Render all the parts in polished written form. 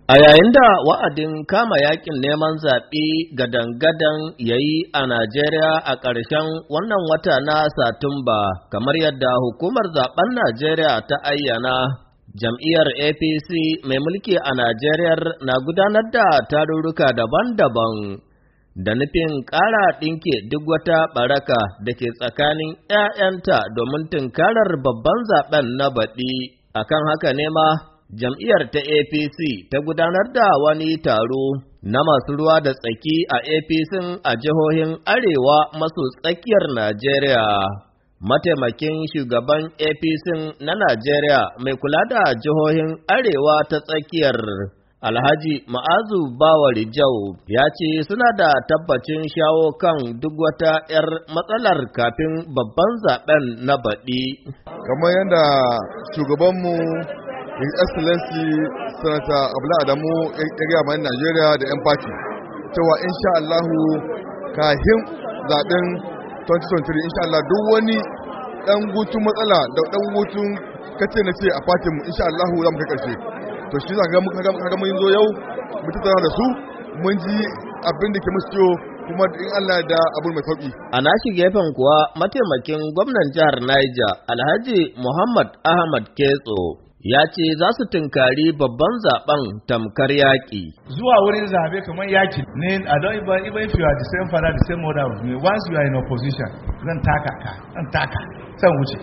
A yayin da wa'adin kama yakin neman zaɓe gadan-gadan ya yi a Najeriya a ƙarshen wannan wata na Satumba, kamar yadda hukumar zaɓen Najeriya ta ayyana, jam'iyyar APC mai mulki a Najeriya na gudanar da tarurruka daban-daban da nufin ƙara ɗinke duk wata ɓaraka da ke tsakanin ‘ya'yanta domin tunkarar babban zaɓen na baɗi. Akan haka ne ma, jam'iyyar ta APC ta gudanar da wani taro na masu ruwa da tsaki a APC a jihohin Arewa maso tsakiyar Najeriya. Mataimakin shugaban APC na Najeriya mai kula da jihohin Arewa ta tsakiyar, Alhaji Ma'azu Bawari Jau, ya ce suna da tabbacin shawo kan duk wata ‘yar matsalar kafin babban zaben na baɗi. Kamar yadda shugabanmu His Excellency Senator Abdullahi Adamu ya gaya mana Najeriya da 'yan fati cewa insha Allahu kahin zaben 2023 insha Allah duk wani dan gutun matsala da dan gutun kace na ce a fatin mu insha Allahu za mu kai karshe. To shi zaka ga mun zo yau mu tattauna da su mun ji abin da ke musu ciwo kuma in Allah da abu mai sauki. A nashi gefen kuwa mataimakin gwamnan jihar Niger Alhaji Muhammad Ahmad Ketso ya ce za su tunkari babban zaben tamkar yaƙi. Zuwa wurin zabe kamar yaƙi ne, I don't even if you are the same father, the same mother with me, once you are in opposition, zan taka, san wuce.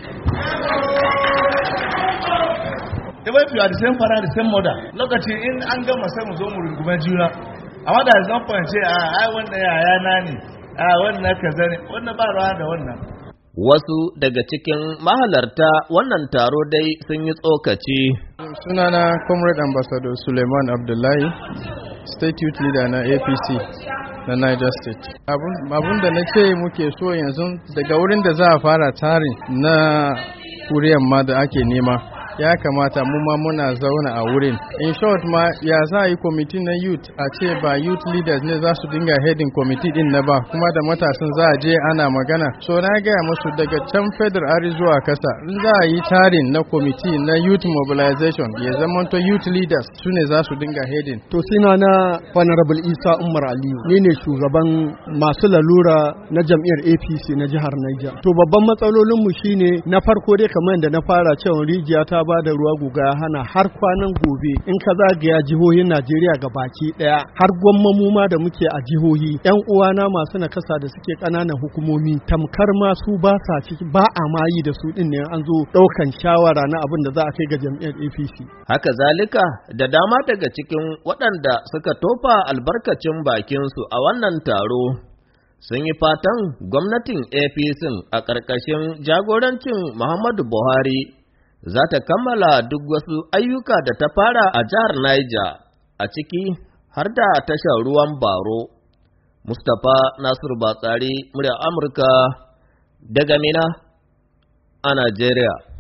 Even if you are the same father, the same mother, lokaci in an gama sai mu zo mu rungume juna. Amma da zan fahimce ai wannan yayana ne, wannan kaza ne, wannan ba rawa da wannan. Wasu daga cikin mahalarta wannan taro dai sun yi tsokaci. Sunana Comrade Ambassador Suleiman Abdullahi, State Youth Leader na APC na Niger State. Abun da na ce muke so yanzu daga wurin da za a fara tsarin na kuriyan ma da ake nema, ya kamata mu ma muna zauna a wurin. In short ma ya za a yi kwamiti na youth a ce ba youth leaders ne za su dinga heading kwamiti din na ba, kuma da matasan za a je ana magana. So na gaya musu daga can federal ari zuwa kasa in za a yi tarin na kwamiti na youth mobilization ya zama to youth leaders su ne za su dinga heading. To sina na Honorable Isa Umar Aliyu, ni ne shugaban masu lalura na jam'iyyar APC na jihar Niger. To babban matsalolinmu shine na farko dai kamar yadda na fara cewa rijiya ta ba da ruwa guga ya hana har kwanan gobe in ka zagaya jihohin Najeriya ga baki daya har gwammamu ma da muke a jihohi yan uwana masu nakasa da suke kananan hukumomi tamkar ma su ba sa ciki ba a mayi da su din ne an zo daukan shawara na abin da za a kai ga jam'iyyar APC. Haka zalika da dama daga cikin waɗanda suka tofa albarkacin bakin su a wannan taro sun yi fatan gwamnatin APC a ƙarƙashin jagorancin Muhammadu Buhari za ta kammala duk wasu ayyuka da ta fara a jihar Niger, a ciki har da tashar ruwan Baro. Mustapha Nasiru Batsari, muryar Amurka, daga Mina a Najeriya.